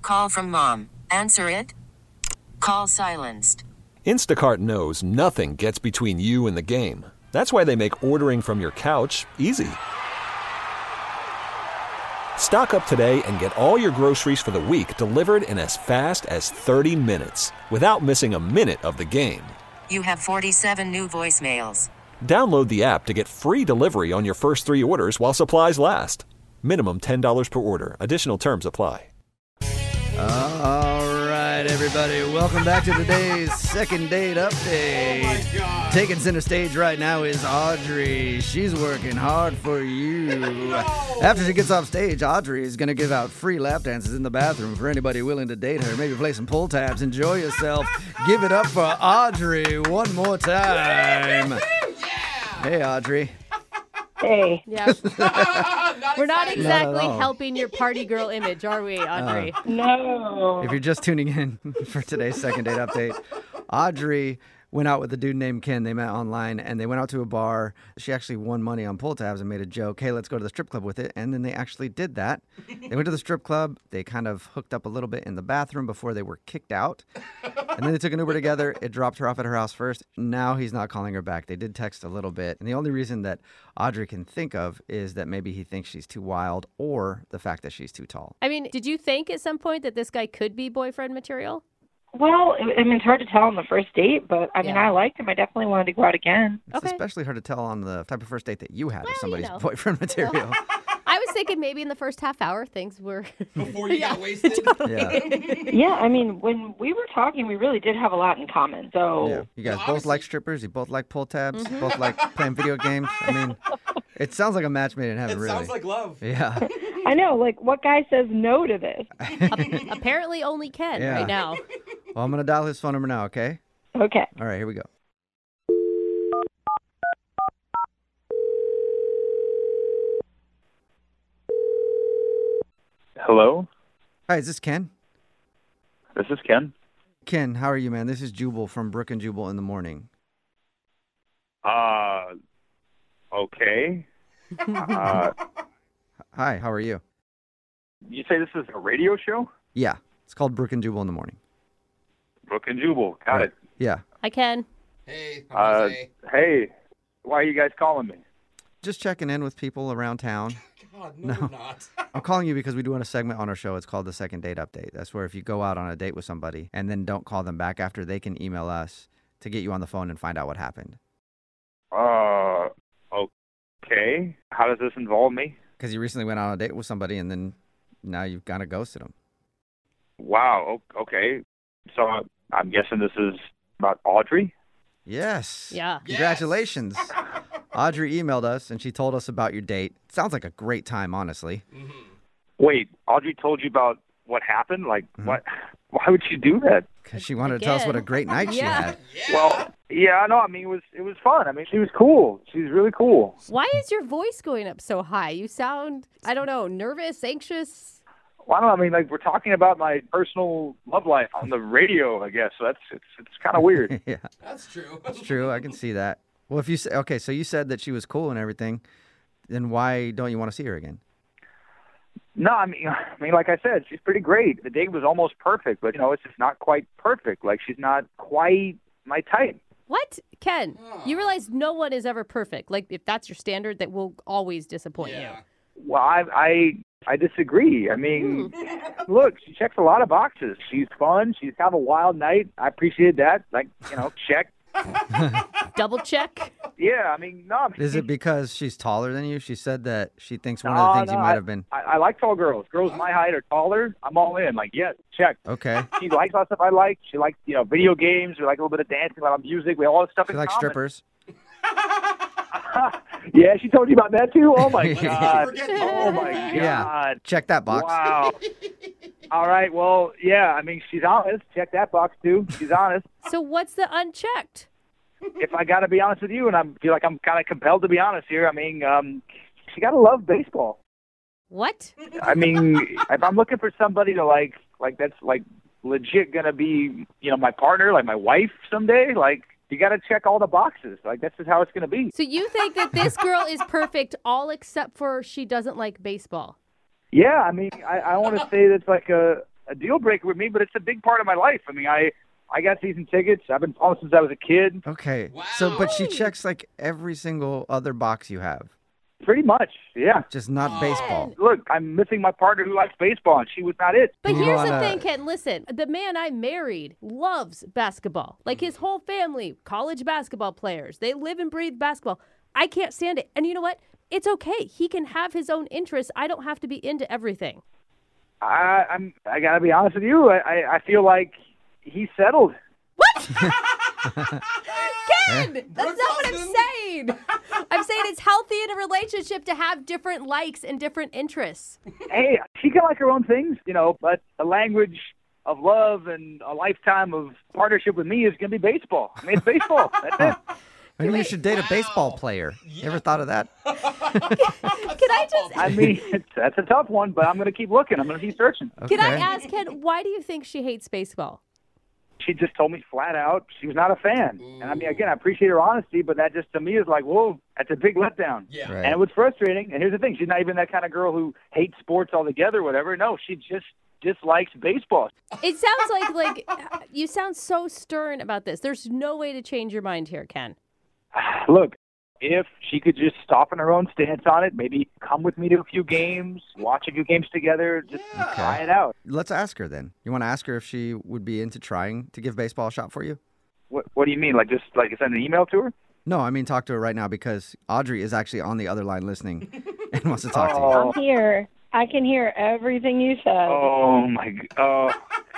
Call from mom. Answer it. Call silenced. Instacart knows nothing gets between you and the game. That's why they make ordering from your couch easy. Stock up today and get all your groceries for the week delivered in as fast as 30 minutes without missing a minute of the game. You have 47 new voicemails. Download the app to get free delivery on your first 3 orders while supplies last. Minimum $10 per order. Additional terms apply. All right, everybody. Welcome back to today's second date update. Oh, my God. Taking center stage right now is Audrey. She's working hard for you. No. After she gets off stage, Audrey is going to give out free lap dances in the bathroom for anybody willing to date her. Maybe play some pull tabs. Enjoy yourself. Give it up for Audrey one more time. Hey, Audrey. Hey. Yeah. We're not exactly Not at all. helping your party girl image, are we, Audrey? No. If you're just tuning in for today's second date update, Audrey went out with a dude named Ken. They met online, and they went out to a bar. She actually won money on pull tabs and made a joke, hey, let's go to the strip club with it. And then they actually did that. They went to the strip club. They kind of hooked up a little bit in the bathroom before they were kicked out. And then they took an Uber together. It dropped her off at her house first. Now he's not calling her back. They did text a little bit. And the only reason that Audrey can think of is that maybe he thinks she's too wild or the fact that she's too tall. I mean, did you think at some point that this guy could be boyfriend material? Well, I mean, it's hard to tell on the first date, but I mean, Yeah. I liked him. I definitely wanted to go out again. It's Okay. especially hard to tell on the type of first date that you had Well, if somebody's you know. boyfriend material. I was thinking maybe in the first half hour things were... Before you got wasted? Yeah. Yeah, I mean, when we were talking, we really did have a lot in common. So, Yeah. You guys No, both like obviously- strippers. You both like pull tabs. You both like playing video games. I mean, it sounds like a match made in heaven, It really. sounds like love. Yeah. I know, like, what guy says no to this? Apparently only Ken Yeah. right now. Well, I'm going to dial his phone number now, okay? Okay. All right, here we go. Hello, Hi, is this Ken? this is Ken. Ken, how are you, man? This is Jubal from Brook and Jubal in the Morning. Okay. Hi, how are you? You say this is a radio show? Yeah, it's called Brook and Jubal in the Morning. Brook and Jubal, got it. Yeah, Hi, Ken. Hey, Jose. Hey, why are you guys calling me? just checking in with people around town. God, no, you're not. I'm calling you because we do a segment on our show. It's called the Second Date Update. That's where if you go out on a date with somebody and then don't call them back after, they can email us to get you on the phone and find out what happened. Okay. How does this involve me? Because you recently went on a date with somebody and then now you've kind of ghosted them. Wow, okay. So I'm guessing this is about Audrey? Yes. Yeah. Congratulations. Audrey emailed us and she told us about your date. Sounds like a great time, honestly. Wait, Audrey told you about what happened? Like, what? Why would she do that? Because she wanted to tell us what a great night she Yeah. had. Well, yeah, no, I mean, it was fun. I mean, she was cool. She's really cool. Why is your voice going up so high? You sound, I don't know, nervous, anxious? Well, I don't know. I mean, like, we're talking about my personal love life on the radio, I guess. So it's kind of weird. Yeah, That's true. it's true. I can see that. Well, if you say, okay, so you said that she was cool and everything, then why don't you want to see her again? No, I mean, like I said, she's pretty great. The date was almost perfect, but it's just not quite perfect. Like, she's not quite my type. What? Ken, you realize no one is ever perfect. Like, if that's your standard, that will always disappoint you. Yeah. Well, I disagree. I mean, look, she checks a lot of boxes. She's fun. She's have a wild night. I appreciate that. Like, check. Double check. Yeah, I mean, no. I mean, Is it because she's taller than you? She said that she thinks one of the things you might have been. I like tall girls. Girls my height or taller. I'm all in. Like, yes, check. Okay. She likes all the stuff I like. She likes, video games. We like a little bit of dancing, a lot of music. We have all this stuff She in likes common. strippers. Yeah, she told you about that too? Oh, my Yeah. God. Forget Oh, my that. Yeah. God. Check that box. Wow. All right, well, yeah, I mean, she's honest. Check that box, too. She's honest. So what's the unchecked? If I got to be honest with you, and I feel like I'm kind of compelled to be honest here, I mean, she got to love baseball. What? I mean, if I'm looking for somebody to like that's like legit gonna be, my partner, like my wife someday, like you got to check all the boxes. Like that's just how it's gonna be. So you think that this girl is perfect all except for she doesn't like baseball? Yeah, I mean, I want to say that's like a a deal breaker with me, but it's a big part of my life. I mean, I got season tickets. I've been following since I was a kid. Okay. Wow. So, but she checks like every single other box you have, Pretty much, yeah. just not baseball. Look, I'm missing my partner who likes baseball, and she was not it. But You here's the wanna- thing, Ken. Listen, the man I married loves basketball. Like his whole family, college basketball players. They live and breathe basketball. I can't stand it. And you know what? It's okay. He can have his own interests. I don't have to be into everything. I gotta be honest with you. I feel like he's settled. Ken, that's not what I'm saying. I'm saying it's healthy in a relationship to have different likes and different interests. Hey, she can like her own things, but the language of love and a lifetime of partnership with me is gonna be baseball. I mean, it's baseball. That's it. Maybe you should date a baseball player. You ever thought of that? Can I just I mean, that's a tough one, but I'm gonna keep looking. I'm gonna keep searching. can I Okay. ask Ken, why do you think she hates baseball? She just told me flat out she was not a fan. And I mean, again, I appreciate her honesty, but that just to me is like, whoa, that's a big letdown. Yeah. Right. And it was frustrating. And here's the thing: she's not even that kind of girl who hates sports altogether, whatever. No, she just dislikes baseball. It sounds like you sound so stern about this. There's no way to change your mind here, Ken. Look, if she could just soften her own stance on it, maybe come with me to a few games, watch a few games together, just try it out. Let's ask her then. You want to ask her if she would be into trying to give baseball a shot for you? What do you mean? Like just like send an email to her? No, I mean talk to her right now because Audrey is actually on the other line listening and wants to talk to you. Oh, I'm here. I can hear everything you said. oh my, oh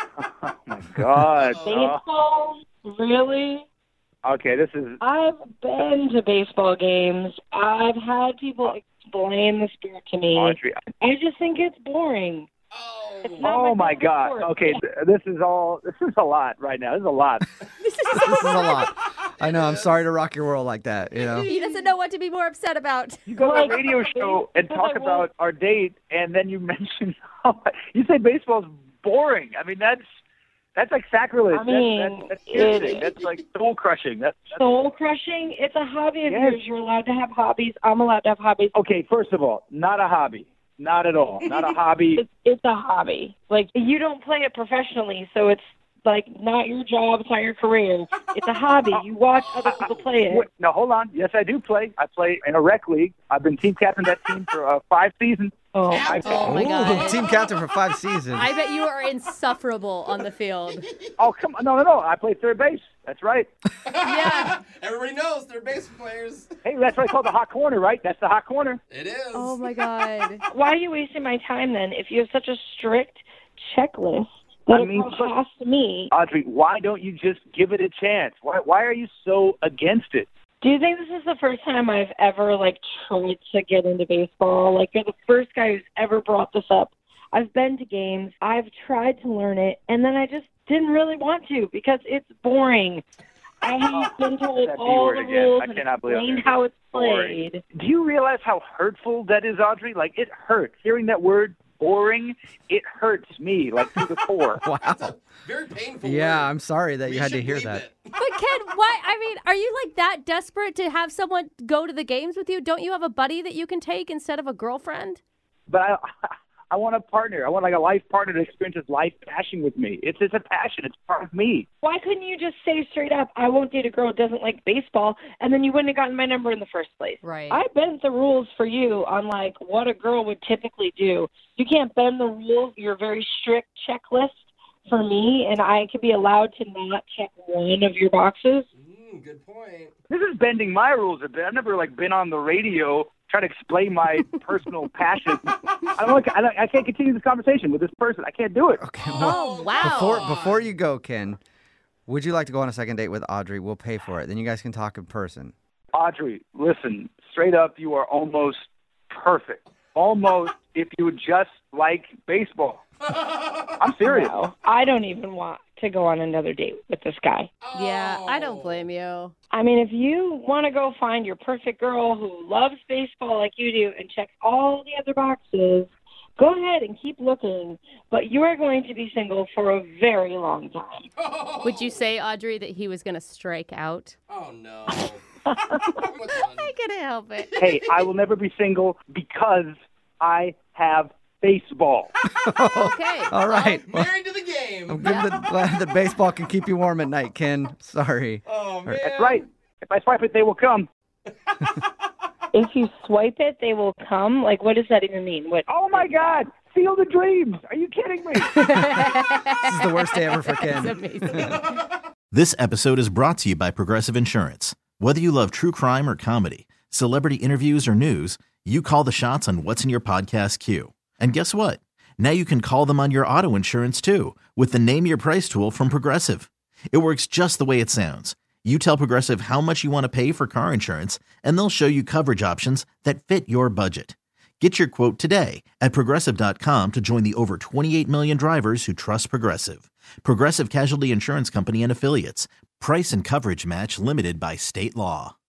my God. Baseball? Really? Okay, this is I've been to baseball games. I've had people explain the sport to me. Audrey. I just think it's boring. Oh. It's not Oh my favorite God. sport. Okay, this is a lot right now. This is a lot. This is a lot. I know. I'm sorry to rock your world like that. He doesn't know what to be more upset about. You go to Like, a radio show and but talk I won't- about our date, and then you mention you say baseball's boring. I mean, that's like sacrilege. I mean, that's piercing. it- That's like soul crushing. That's Soul crushing? It's a hobby of Yes. yours. You're allowed to have hobbies. I'm allowed to have hobbies. okay. First of all, not a hobby. Not at all. Not a hobby. It's a hobby. Like, you don't play it professionally, so it's like not your job, it's not your career. It's a hobby. You watch other people play it. Wait, no, hold on. Yes, I do play. I play in a rec league. I've been team captain of that team for 5 seasons. Oh, Oh my Ooh, God. team captain for 5 seasons. I bet you are insufferable on the field. Oh, come on. No. I play third base. That's right. Yeah. Everybody knows they're base players. Hey, that's what I call the hot corner, right? That's the hot corner. It is. Oh my God. why are you wasting my time then if you have such a strict checklist that I mean, it has to me? Audrey, why don't you just give it a chance? Why are you so against it? Do you think this is the first time I've ever tried to get into baseball? Like, you're the first guy who's ever brought this up. I've been to games. I've tried to learn it, and then I just didn't really want to because it's boring. I have been told That B all word the again. rules I and cannot believe explained it. how it's Boring. played. Do you realize how hurtful that is, Audrey? Like, it hurts. Hearing that word, boring, it hurts me, like, to the core. Wow. Very painful. Yeah, word. I'm sorry that We you had to should hear bleep that. it. But Ken, why? I mean, are you that desperate to have someone go to the games with you? Don't you have a buddy that you can take instead of a girlfriend? But I want a partner. I want, like, a life partner to experience this life passion with me. It's a passion. It's part of me. Why couldn't you just say straight up, I won't date a girl who doesn't like baseball, and then you wouldn't have gotten my number in the first place? Right. I bent the rules for you on, what a girl would typically do. You can't bend the rules, your very strict checklist for me, and I could be allowed to not check one of your boxes. Good point. This is bending my rules a bit. I've never, been on the radio trying to explain my personal passion. I can't continue this conversation with this person. I can't do it. Okay, well, Oh, wow. before you go, Ken, would you like to go on a second date with Audrey? We'll pay for it. Then you guys can talk in person. Audrey, listen, straight up, you are almost perfect. Almost if you would just like baseball. I'm serious. No, I don't even want to go on another date with this guy. Yeah, I don't blame you. I mean, if you want to go find your perfect girl who loves baseball like you do and checks all the other boxes, go ahead and keep looking. But you are going to be single for a very long time. Would you say, Audrey, that he was going to strike out? Oh, no. What's on? I couldn't help it. Hey, I will never be single because I have baseball. Okay. All right. Well, Married to the game. I'm glad that baseball can keep you warm at night, Ken. Sorry. Oh, man. That's right. If I swipe it, they will come. If you swipe it, they will come. Like, what does that even mean? What? Oh, my God. Field of Dreams. Are you kidding me? This is the worst day ever for Ken. That's amazing. This episode is brought to you by Progressive Insurance. Whether you love true crime or comedy, celebrity interviews or news, you call the shots on what's in your podcast queue. And guess what? Now you can call them on your auto insurance too with the Name Your Price tool from Progressive. It works just the way it sounds. You tell Progressive how much you want to pay for car insurance, and they'll show you coverage options that fit your budget. Get your quote today at Progressive.com to join the over 28 million drivers who trust Progressive. Progressive Casualty Insurance Company and Affiliates. Price and coverage match limited by state law.